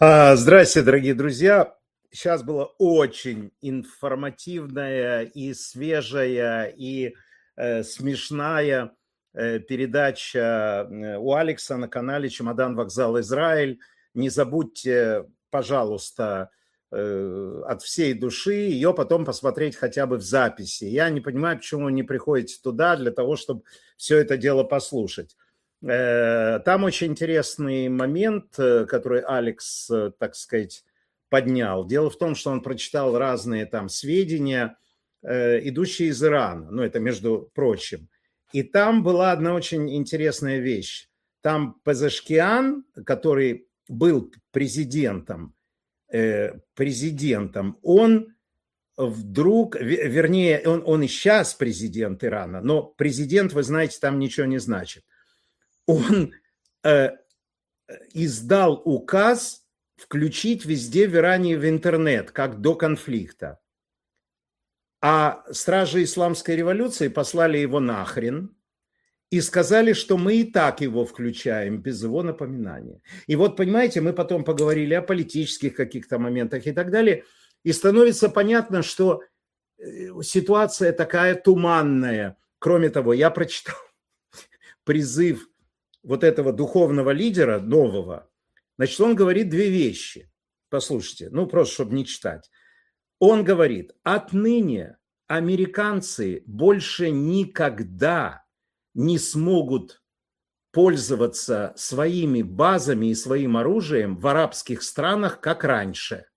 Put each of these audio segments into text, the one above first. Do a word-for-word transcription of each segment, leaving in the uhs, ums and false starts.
А, Здрасте, дорогие друзья. Сейчас была очень информативная и свежая, и э, смешная э, передача э, у Алекса на канале «Чемодан, вокзал, Израиль». Не забудьте, пожалуйста, э, от всей души ее потом посмотреть хотя бы в записи. Я не понимаю, почему вы не приходите туда для того, чтобы все это дело послушать. Там очень интересный момент, который Алекс, так сказать, поднял. Дело в том, что он прочитал разные там сведения, идущие из Ирана, ну это между прочим. И там была одна очень интересная вещь. Там Пезешкиан, который был президентом, президентом, он вдруг, вернее, он, он и сейчас президент Ирана, но президент, вы знаете, там ничего не значит. Он э, издал указ включить везде в Иране в интернет, как до конфликта. А стражи исламской революции послали его нахрен и сказали, что мы и так его включаем без его напоминания. И вот, понимаете, мы потом поговорили о политических каких-то моментах и так далее, и становится понятно, что ситуация такая туманная. Кроме того, я прочитал призыв вот этого духовного лидера нового. Значит, он говорит две вещи. Послушайте, ну просто, чтобы не читать. Он говорит, отныне американцы больше никогда не смогут пользоваться своими базами и своим оружием в арабских странах, как раньше.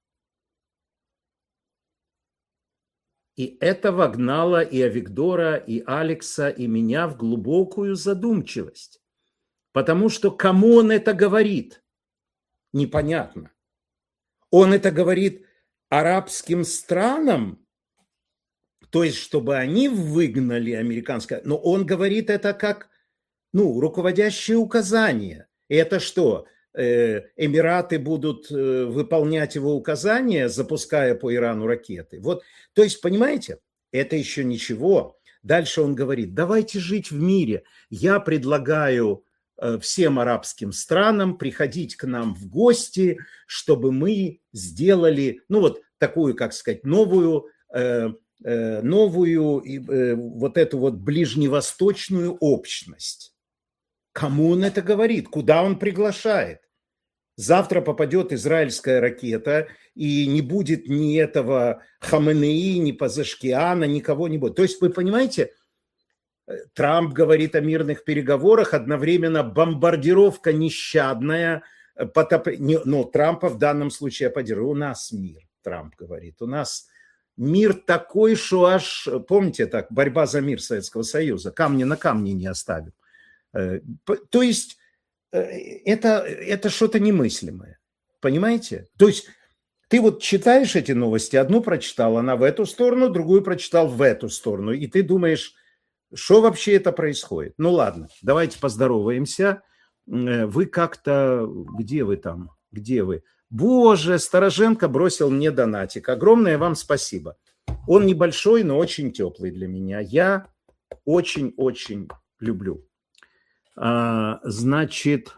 И это вогнало и Авигдора, и Алекса, и меня в глубокую задумчивость. Потому что кому он это говорит? Непонятно. Он это говорит арабским странам, то есть чтобы они выгнали американское, но он говорит это как, ну, руководящее указание. И это что? Эмираты будут выполнять его указания, запуская по Ирану ракеты. Вот, то есть, понимаете, это еще ничего. Дальше он говорит, давайте жить в мире. Я предлагаю всем арабским странам приходить к нам в гости, чтобы мы сделали, ну вот такую, как сказать, новую, э, э, новую э, вот эту вот ближневосточную общность. Кому он это говорит? Куда он приглашает? Завтра попадет израильская ракета, и не будет ни этого Хаменеи, ни Пазешкиана, никого не будет. То есть вы понимаете, Трамп говорит о мирных переговорах, одновременно бомбардировка нещадная, потоп... но Трампа в данном случае поддерживает. У нас мир, Трамп говорит, у нас мир такой, что аж, помните так, борьба за мир Советского Союза, камни на камне не оставим. То есть это, это что-то немыслимое, понимаете? То есть ты вот читаешь эти новости, одну прочитал, она в эту сторону, другую прочитал в эту сторону, и ты думаешь, что вообще это происходит? Ну ладно, давайте поздороваемся. Вы как-то... Где вы там? Где вы? Боже, Староженко бросил мне донатик. Огромное вам спасибо. Он небольшой, но очень теплый для меня. Я очень-очень люблю. А, значит...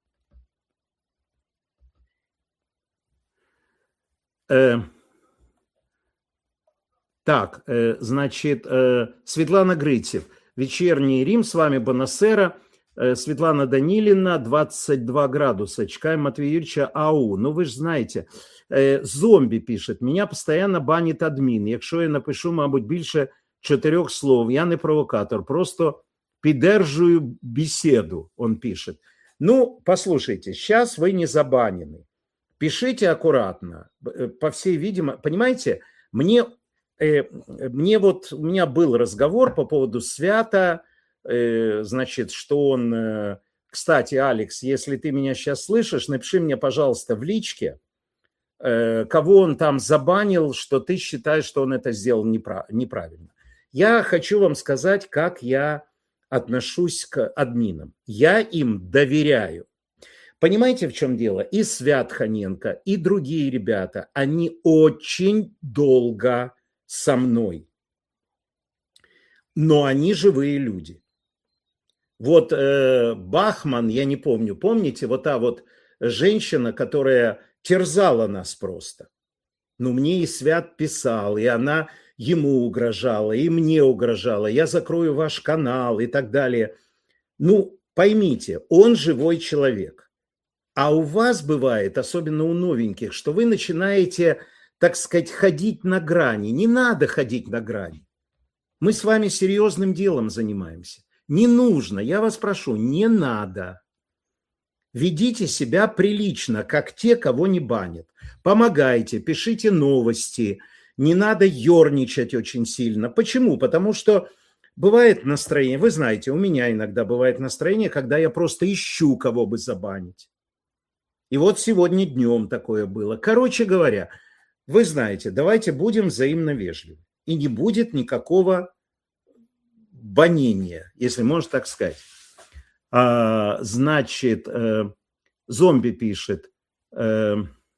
Э, Так, значит, Светлана Грыцев, «Вечерний Рим», с вами Бонасера, Светлана Данилина, двадцать два градуса, чекаем Матвея Юрьевича, ау, ну вы же знаете, зомби пишет, меня постоянно банит адмін, якщо я напишу, мабуть, більше чотирьох слов, я не провокатор, просто піддержую беседу, он пишет. Ну, послушайте, сейчас вы не забанены, пишите аккуратно, по всей видимости, понимаете, мне... Мне вот, у меня был разговор по поводу Свята, значит, что он, кстати, Алекс, если ты меня сейчас слышишь, напиши мне, пожалуйста, в личке, кого он там забанил, что ты считаешь, что он это сделал неправильно. Я хочу вам сказать, как я отношусь к админам. Я им доверяю. Понимаете, в чем дело? И Свят Ханенко, и другие ребята, они очень долго со мной. Но они живые люди. Вот э, Бахман, я не помню, помните, вот та вот женщина, которая терзала нас просто. Ну, мне и Свят писал, и она ему угрожала, и мне угрожала. Я закрою ваш канал и так далее. Ну, поймите, он живой человек. А у вас бывает, особенно у новеньких, что вы начинаете, так сказать, ходить на грани. Не надо ходить на грани. Мы с вами серьезным делом занимаемся. Не нужно, я вас прошу, не надо. Ведите себя прилично, как те, кого не банят. Помогайте, пишите новости. Не надо ерничать очень сильно. Почему? Потому что бывает настроение, вы знаете, у меня иногда бывает настроение, когда я просто ищу, кого бы забанить. И вот сегодня днем такое было. Короче говоря, вы знаете, давайте будем взаимно вежливы. И не будет никакого банения, если можно так сказать. А, значит, э, зомби пишет. Е,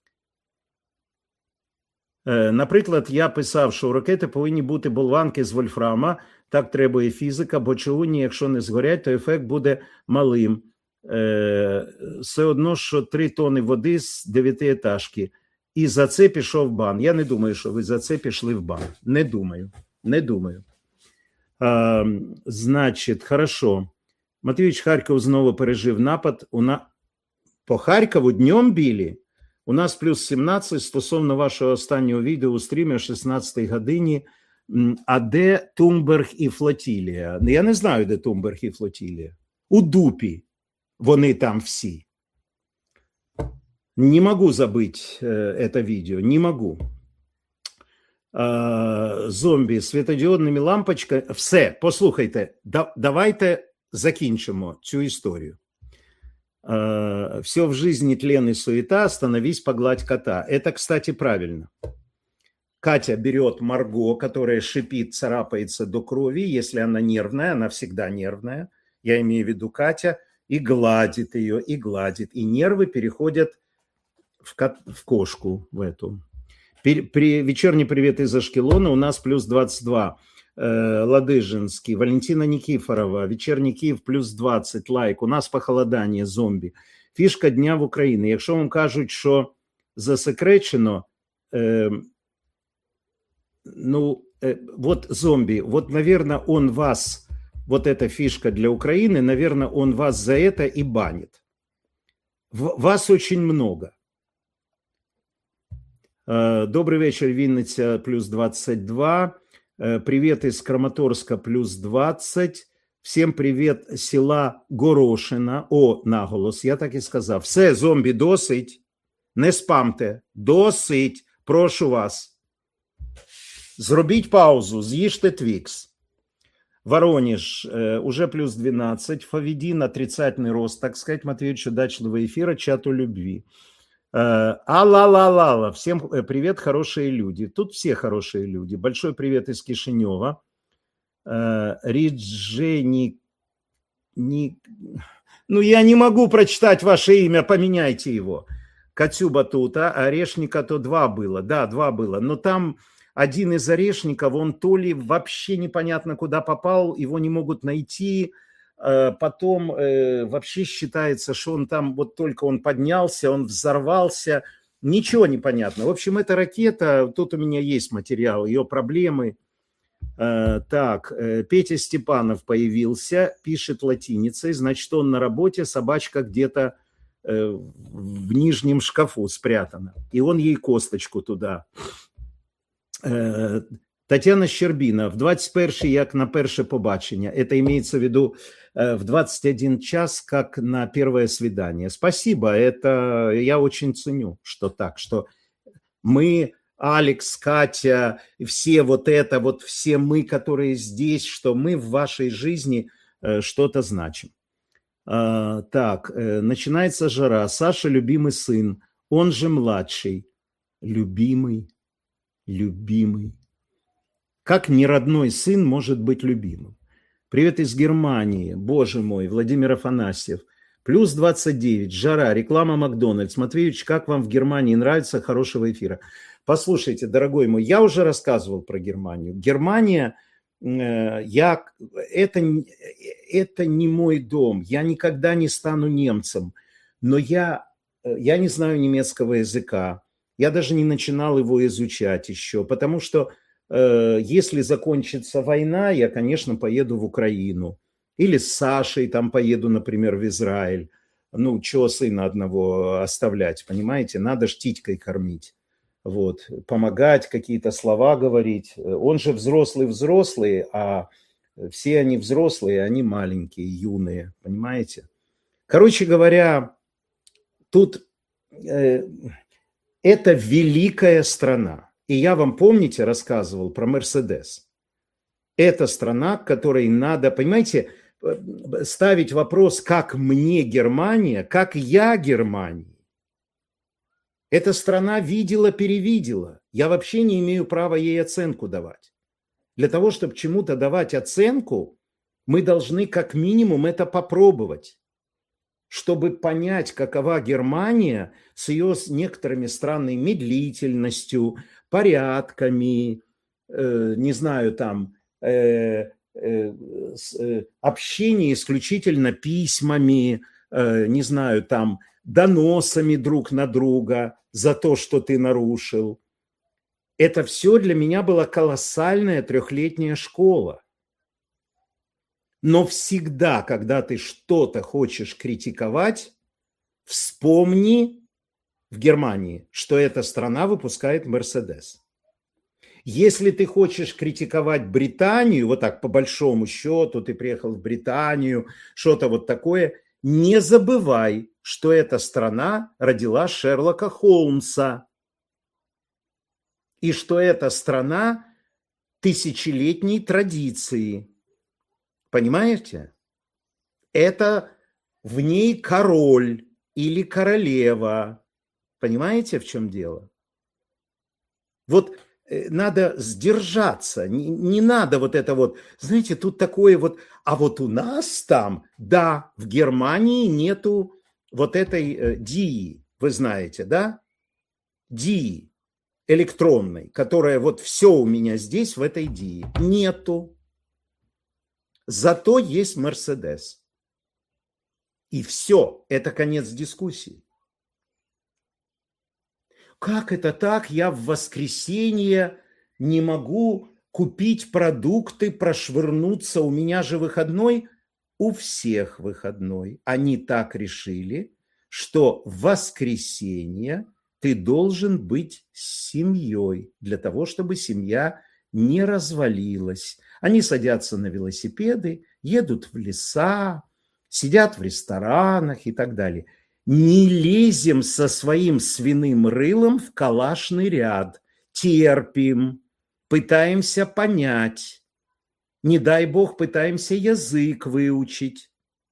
е, наприклад, я писав, що у ракети повинні бути болванки з вольфрама, так требує фізика, бо чугунні, якщо не згорять, то ефект буде малим. Е, все одно, що три тони води з дев'ятиетажки. І за це пішов бан. Я не думаю, що ви за це пішли в бан. Не думаю. Не думаю. А, значить, хорошо. Матвійович, Харків знову пережив напад. У на... По Харкову днем били. У нас плюс сімнадцять стосовно вашого останнього відео у стрімі о шістнадцятій годині. А де Тумберг і флотилія? Я не знаю, де Тумберг і флотилія. У дупі. Вони там всі. Не могу забыть э, это видео, не могу. Э, зомбі з світодіодними лампочками. Все, послухайте, да, давайте закінчимо цю історію. Э, все в жизни тлен и суета, остановись, погладь кота. Это, кстати, правильно. Катя берет Марго, которая шипит, царапается до крови. Если она нервная, она всегда нервная. Я имею в виду Катя. И гладит ее, и гладит. И нервы переходят в, кот, в кошку в эту. При, при, вечерний привет из Ашкелона. У нас плюс двадцать два. Э, Ладыжинский. Валентина Никифорова. Вечерний Киев плюс двадцать. Лайк. У нас похолодание, зомби. Фишка дня в Україні. Якщо вам кажуть, що засекречено, э, ну, э, вот зомби, вот, наверное, он вас... Вот эта фишка для Украины, наверное, он вас за это и банит. Вас очень много. Добрый вечер, Винница, плюс двадцать два. Привет из Краматорска, плюс двадцать. Всем привет села Горошина. О, наголос, я так і сказав. Все, зомбі, досить. Не спамте. Досить. Прошу вас. Зробіть паузу, з'їжте твікс. Воронеж э, уже плюс двенадцать. Фавидин, отрицательный рост, так сказать. Матвеевич, удачного эфира, чату любви. Э, Алла-ла-ла-ла. Всем привет, хорошие люди. Тут все хорошие люди. Большой привет из Кишинева. Э, Риджени... Не... Ну, я не могу прочитать ваше имя, поменяйте его. Катю Батута, Орешника то два было. Да, два было. Но там... Один из орешников, он то ли вообще непонятно куда попал, его не могут найти, потом вообще считается, что он там, вот только он поднялся, он взорвался, ничего не понятно. В общем, эта ракета, тут у меня есть материал, ее проблемы. Так, Петя Степанов появился, пишет латиницей, значит, он на работе, собачка где-то в нижнем шкафу спрятана, и он ей косточку туда... Тетяна Щербіна, в двадцять перший як на перше побачення. Это имеется в виду в двадцать один час как на первое свидание. Спасибо, это я очень ценю, что так, что мы, Алекс, Катя, все вот это, вот все мы, которые здесь, что мы в вашей жизни что-то значим. Так, начинается жара. Саша любимый сын, он же младший. Любимый. Любимый. Как неродной сын может быть любимым? Привет из Германии. Боже мой, Владимир Афанасьев. Плюс двадцать девять. Жара. Реклама Макдональдс. Матвеевич, как вам в Германии нравится? Хорошего эфира. Послушайте, дорогой мой, я уже рассказывал про Германию. Германия, э, я, это, это не мой дом. Я никогда не стану немцем. Но я я не знаю немецкого языка, я даже не начинал его изучать еще, потому что э, если закончится война, я, конечно, поеду в Украину. Или с Сашей там поеду, например, в Израиль. Ну, чего сына одного оставлять, понимаете? Надо ж титькой кормить. Вот, помогать, какие-то слова говорить. Он же взрослый-взрослый, а все они взрослые, они маленькие, юные, понимаете? Короче говоря, тут э, это великая страна. И я вам, помните, рассказывал про Мерседес. Это страна, которой надо, понимаете, ставить вопрос, как мне Германия, как я Германия. Эта страна видела-перевидела. Я вообще не имею права ей оценку давать. Для того, чтобы чему-то давать оценку, мы должны как минимум это попробовать, чтобы понять, какова Германия с ее с некоторыми странной медлительностью, порядками, э, не знаю, там, э, э, э, общение исключительно письмами, э, не знаю, там, доносами друг на друга за то, что ты нарушил. Это все для меня была колоссальная трехлетняя школа. Но всегда, когда ты что-то хочешь критиковать, вспомни в Германии, что эта страна выпускает Мерседес. Если ты хочешь критиковать Британию, вот так по большому счету, ты приехал в Британию, что-то вот такое, не забывай, что эта страна родила Шерлока Холмса. И что эта страна тысячелетней традиции. Понимаете? Это в ней король или королева. Понимаете, в чем дело? Вот надо сдержаться, не, не надо вот это вот, знаете, тут такое вот, а вот у нас там, да, в Германии нету вот этой э, ди, вы знаете, да? ди электронной, которая вот все у меня здесь в этой ди. Нету. Зато есть Мерседес. И все, это конец дискуссии. Как это так? Я в воскресенье не могу купить продукты, прошвырнуться. У меня же выходной. У всех выходной. Они так решили, что в воскресенье ты должен быть с семьей, для того, чтобы семья не развалилась. Они садятся на велосипеды, едут в леса, сидят в ресторанах и так далее. Не лезем со своим свиным рылом в калашный ряд, терпим, пытаемся понять, не дай бог пытаемся язык выучить.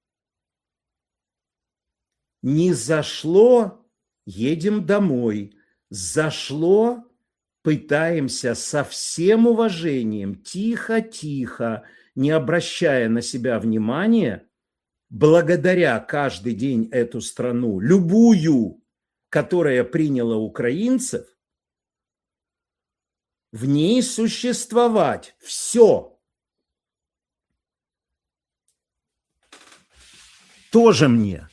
Не зашло, едем домой, зашло, пытаемся со всем уважением, тихо-тихо, не обращая на себя внимания, благодаря каждый день эту страну, любую, которая приняла украинцев, в ней существовать. Все. Тоже мне.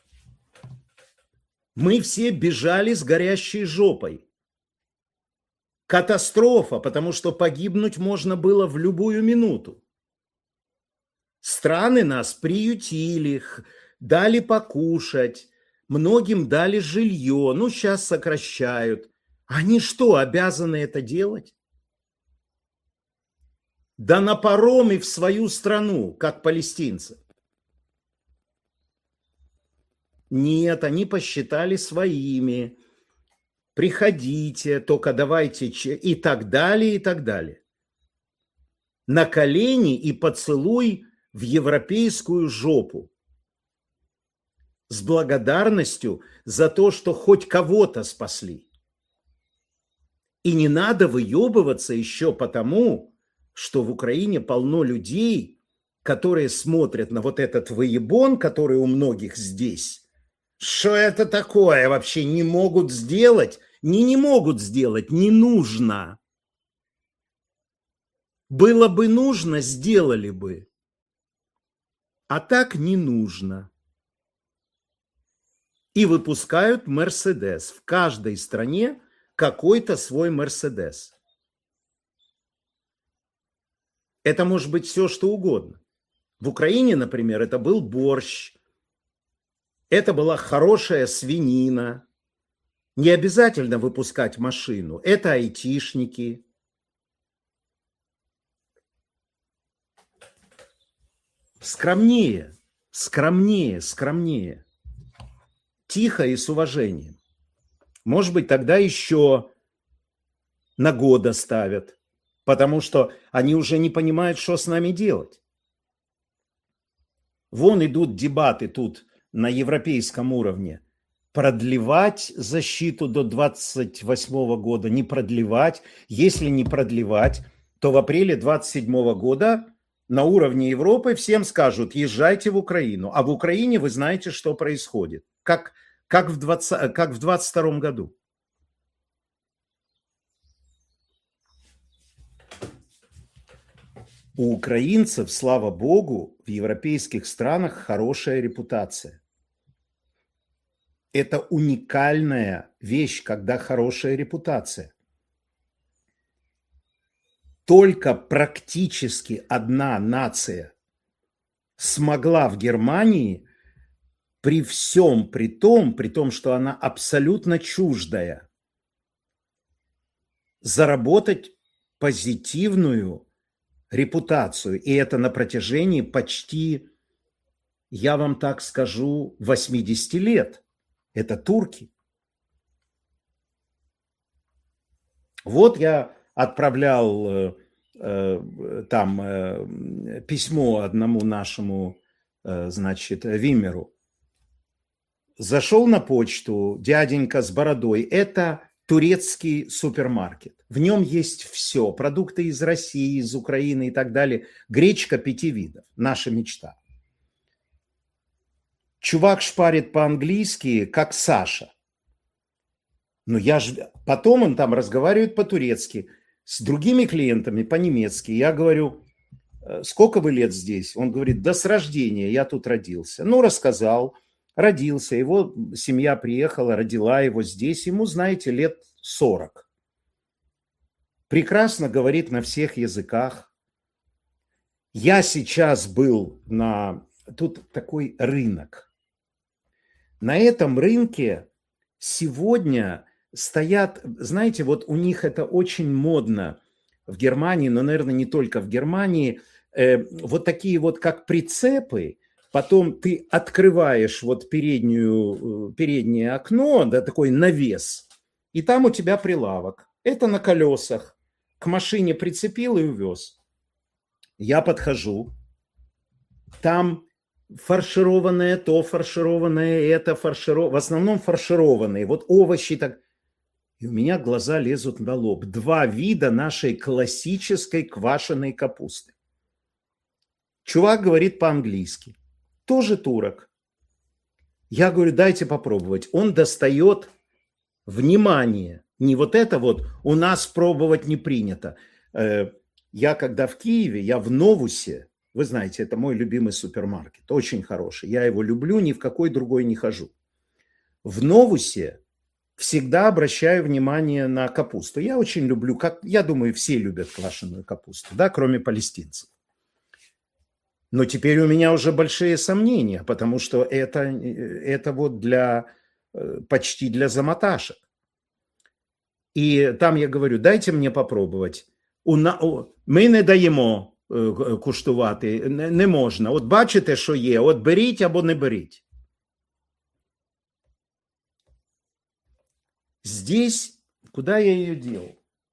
Мы все бежали с горящей жопой. Катастрофа, потому что погибнуть можно было в любую минуту. Страны нас приютили, дали покушать, многим дали жилье, ну сейчас сокращают. Они что, обязаны это делать? Да на паром и в свою страну, как палестинцы. Нет, они посчитали своими. Приходите, только давайте и так далее, и так далее. На колени и поцелуй в европейскую жопу. С благодарностью за то, что хоть кого-то спасли. И не надо выебываться еще потому, что в Украине полно людей, которые смотрят на вот этот выебон, который у многих здесь. Что это такое вообще не могут сделать? Не, не могут сделать, не нужно. Было бы нужно, сделали бы. А так не нужно. и выпускают Мерседес. В каждой стране какой-то свой Мерседес. Это может быть все, что угодно. В Украине, например, это был борщ, это была хорошая свинина. Не обязательно выпускать машину. Это айтишники. Скромнее, скромнее, скромнее. Тихо и с уважением. Может быть, тогда еще на год оставят, потому что они уже не понимают, что с нами делать. Вон идут дебаты тут на европейском уровне. Продлевать защиту до двадцать восьмого года, не продлевать. Если не продлевать, то в апреле двадцать седьмого года на уровне Европы всем скажут: езжайте в Украину. А в Украине вы знаете, что происходит. Как, как, в, двадцатом, как в двадцать втором году. У украинцев, слава богу, в европейских странах хорошая репутация. Это уникальная вещь, когда хорошая репутация. Только практически одна нация смогла в Германии при всем при том, при том, что она абсолютно чуждая, заработать позитивную репутацию. И это на протяжении почти, я вам так скажу, восемьдесят лет. Это турки. Вот я отправлял э, э, там э, письмо одному нашему, э, значит, Вимеру. Зашел на почту, дяденька с бородой. Это турецкий супермаркет. В нем есть все. Продукты из России, из Украины и так далее. Гречка пяти видов. Наша мечта. Чувак шпарит по-английски, как Саша. Но я ж... Потом он там разговаривает по-турецки. С другими клиентами по-немецки. Я говорю: сколько вы лет здесь? Он говорит: да с рождения, я тут родился. Ну, рассказал. Родился. Его семья приехала, родила его здесь. Ему, знаете, лет сорок. Прекрасно говорит на всех языках. Я сейчас был на... Тут такой рынок. На этом рынке сегодня стоят, знаете, вот у них это очень модно в Германии, но, наверное, не только в Германии, э, вот такие вот как прицепы, потом ты открываешь вот переднюю, переднее окно, да, такой навес, и там у тебя прилавок. Это на колесах. К машине прицепил и увез. Я подхожу, там фаршированное то, фаршированное это, фаршированное, в основном фаршированные, вот овощи так. И у меня глаза лезут на лоб. Два вида нашей классической квашеной капусты. Чувак говорит по-английски. Тоже турок. Я говорю: дайте попробовать. Он достает, внимание, не вот это вот, у нас пробовать не принято. Я когда в Киеве, я в Новусе, вы знаете, это мой любимый супермаркет, очень хороший. Я его люблю, ни в какой другой не хожу. В Новусе всегда обращаю внимание на капусту. Я очень люблю, как, я думаю, все любят квашеную капусту, да, кроме палестинцев. Но теперь у меня уже большие сомнения, потому что это, это вот для, почти для замоташек. И там я говорю: дайте мне попробовать. Ми не даємо куштувати, не можна. От бачите, що є, от беріть або не беріть. Здесь, куда я ее делал?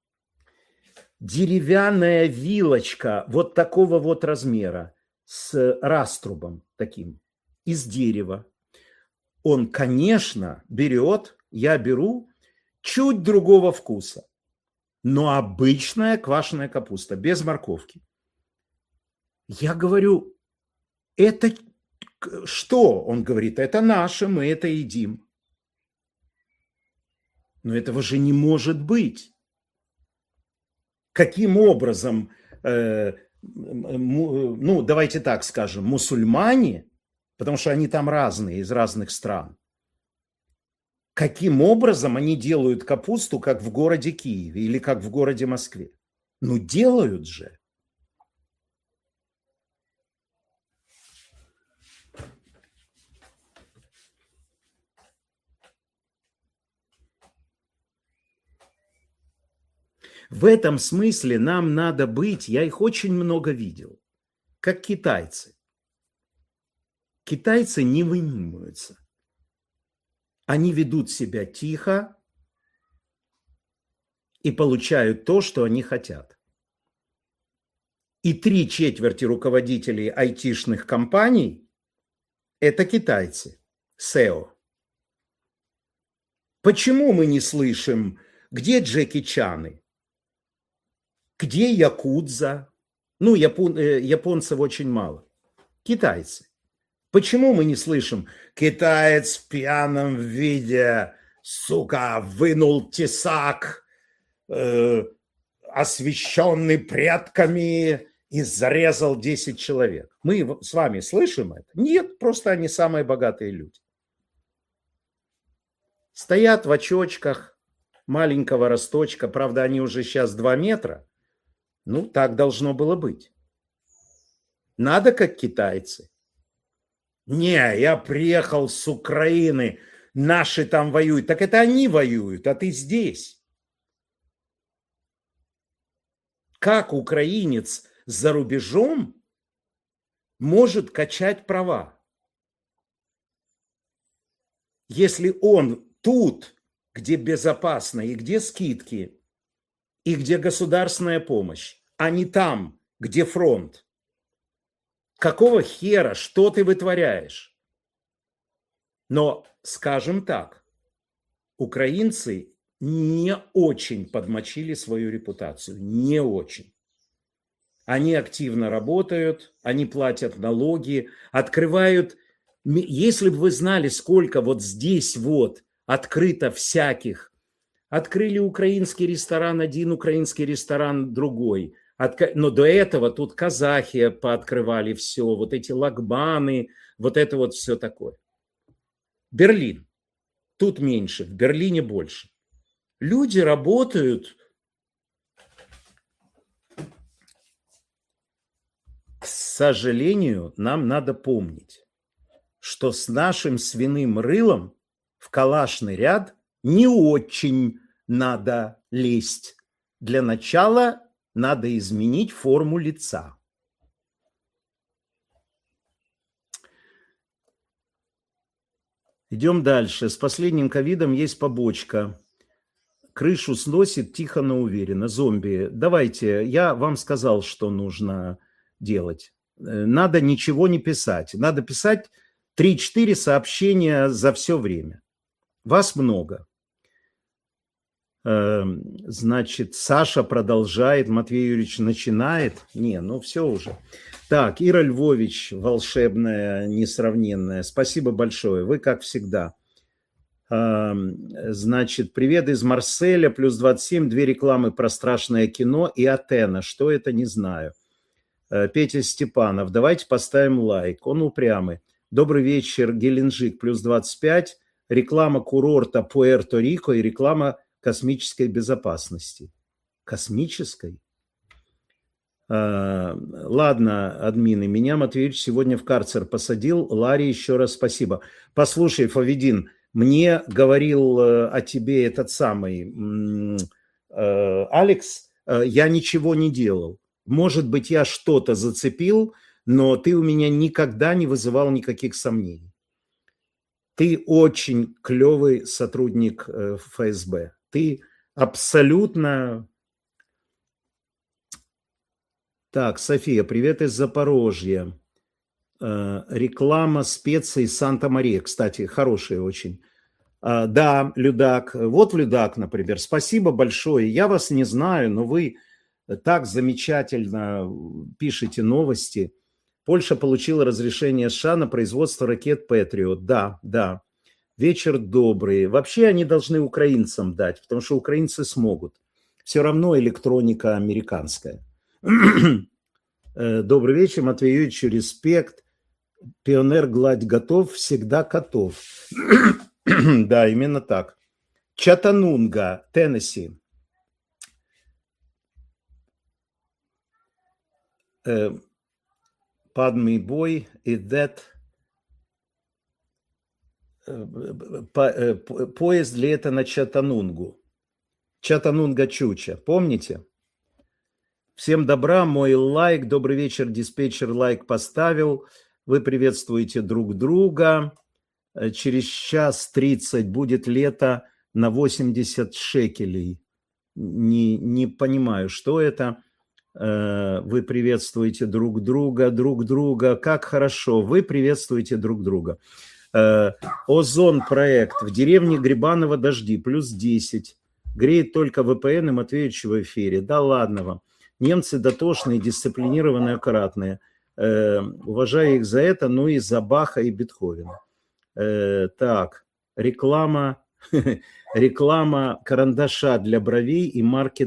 Деревянная вилочка вот такого вот размера с раструбом таким из дерева. Он, конечно, берет, я беру, чуть другого вкуса, но обычная квашеная капуста, без морковки. Я говорю: это что? Он говорит: это наше, мы это едим. Но этого же не может быть. Каким образом, э, ну, давайте так скажем, мусульмане, потому что они там разные, из разных стран, каким образом они делают капусту, как в городе Киеве или как в городе Москве. Ну, делают же. В этом смысле нам надо быть, я их очень много видел, как китайцы. Китайцы не вынимаются. Они ведут себя тихо и получают то, что они хотят. И три четверти руководителей айтишных компаний – это китайцы, сео. Почему мы не слышим, где Джеки Чаны? Где якудза? Ну, япон, японцев очень мало. Китайцы. Почему мы не слышим? Китаец в пьяном виде, сука, вынул тесак, э, освященный предками, и зарезал десять человек. Мы с вами слышим это? Нет, просто они самые богатые люди. Стоят в очочках маленького росточка, правда, они уже сейчас два метра. Ну, так должно было быть. Надо, как китайцы. Не, я приехал с Украины, наши там воюют. Так это они воюют, а ты здесь. Как украинец за рубежом может качать права? Если он тут, где безопасно и где скидки, и где государственная помощь, а не там, где фронт. Какого хера, что ты вытворяешь? Но, скажем так, украинцы не очень подмочили свою репутацию, не очень. Они активно работают, они платят налоги, открывают. Если бы вы знали, сколько вот здесь вот открыто всяких. Открыли украинский ресторан, один украинский ресторан, другой. Но до этого тут казахи пооткрывали все, вот эти лагбаны, вот это вот все такое. Берлин. Тут меньше, в Берлине больше. Люди работают. К сожалению, нам надо помнить, что с нашим свиным рылом в калашный ряд не очень надо лезть. Для начала надо изменить форму лица. Идем дальше. С последним ковидом есть побочка. Крышу сносит тихо, но уверенно. Зомби. Давайте, я вам сказал, что нужно делать. Надо ничего не писать. Надо писать три-четыре сообщения за все время. Вас много. Значит, Саша продолжает, Матвей Юрьевич начинает. Не, ну все уже. Так, Ира Львович, волшебная, несравненная. Спасибо большое, вы как всегда. Значит, привет из Марселя, плюс двадцать семь, две рекламы про страшное кино и Атена. Что это, не знаю. Петя Степанов, давайте поставим лайк, он упрямый. Добрый вечер, Геленджик, плюс двадцать пять. Реклама курорта Пуэрто-Рико и реклама космической безопасности. Космической? А, ладно, админы, меня Матвеевич сегодня в карцер посадил. Ларе еще раз спасибо. Послушай, Фавидин, мне говорил о тебе этот самый э, Алекс, э, я ничего не делал. Может быть, я что-то зацепил, но ты у меня никогда не вызывал никаких сомнений. Ты очень клевый сотрудник эф эс бэ. Ты абсолютно... Так, София, привет из Запорожья. Э, реклама специй Санта-Мария. Кстати, хорошая очень. Э, да, Людак. Вот Людак, например. Спасибо большое. Я вас не знаю, но вы так замечательно пишете новости. Польша получила разрешение США на производство ракет Патриот. Да, да. Вечер добрый. Вообще они должны украинцам дать, потому что украинцы смогут. Все равно электроника американская. Добрый вечер, Матвей Юрьевич, респект. Пионер гладь готов, всегда готов. Да, именно так. Чаттануга, Теннесси. Uh, pardon me, boy, is that... Uh, поезд ли это на Чаттанугу? Чаттануга Чуча, помните? Всем добра, мой лайк, добрый вечер, диспетчер лайк поставил. Вы приветствуете друг друга. Через час тридцать будет лето на восемьдесят шекелей. Не, не понимаю, что это. Вы приветствуете друг друга, друг друга. Как хорошо, вы приветствуете друг друга. Озон проект. В деревне Грибаново дожди, плюс десять. Греет только вэ пэ эн и Матвеевич в эфире. Да ладно вам. Немцы дотошные, дисциплинированные, аккуратные. Уважаю их за это, ну и за Баха и Бетховена. Так, реклама, реклама карандаша для бровей и марки